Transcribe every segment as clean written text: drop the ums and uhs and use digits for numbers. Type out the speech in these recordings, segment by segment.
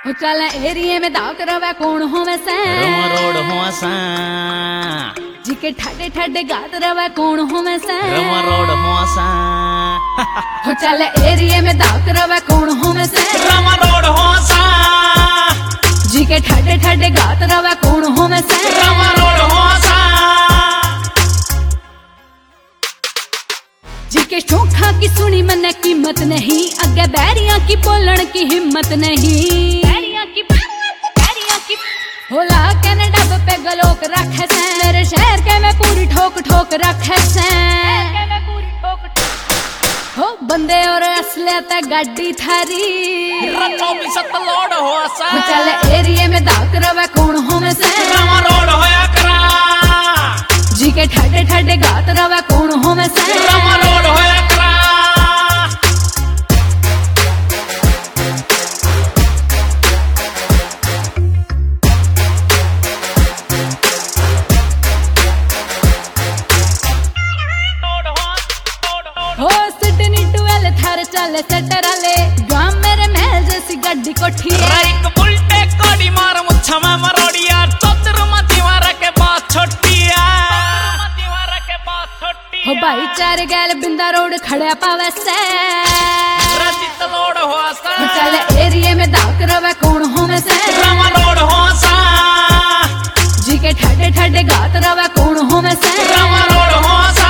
चल एरिए में दाव करवा कौन हो में से रोड हो सा जी के ठडे ठडे गात रवा कौन हो में से रोड हो सा चल एरिए में दाव करवा कौन हो में से रोड हो सा जी के ठडे ठडे गात रवा कौन हो में से रोड हो सा जी के शोखा की सुनी मन कीमत नहीं अगे बैरिया की बोलन की हिम्मत नहीं होला कनाडा पे गलोक रखे से मेरे शहर के में पूरी ठोक ठोक रखे से हो बंदे और असलियत गाड़ी थारी लोड हो सा चल एरिए में दाक रवा कौन हो में से रोड होया करा जी के ठडे ठडे गात रवा कौन हो में से रोड होया करा हो सिडनी टुवेल थार चले सटराले गांव मेरे महल जैसी गड्डी कोठी एक बुलटे कोडी मार मुच्छा में मरोड़िया चौतर मती मारा के बात छोटिया हो भाई चार गैल बिंदा रोड खड़े पावे से रजित लोड हो सा चल एरिए में दाक रवा कौन हो में से रोड हो सा जी के ठडे ठडे गात रवा कौन हो में से रोड हो सा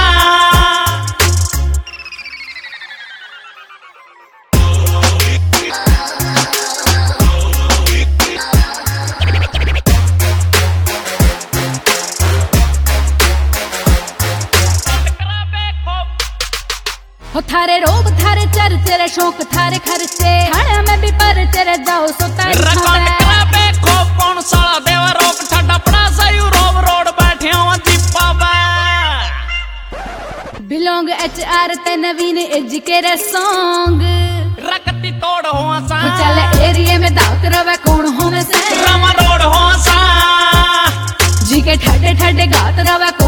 हो थारे रोब थारे चर तेरे शौक थारे खर्चे थाने में भी पर तेरे जाओ सो तारी रकॉर्ड करा बे खूब कौन साला देवा रोक ठड्डा पड़ा सयू रोब रोड बैठे हो दीपा बे बिलोंग HR ते नवीन एज के रे सॉन्ग रकती तोड़ हो सा चल एरिए में दाक रवा कौन हो में से रोड हो सा जी के ठडे ठडे गात रवा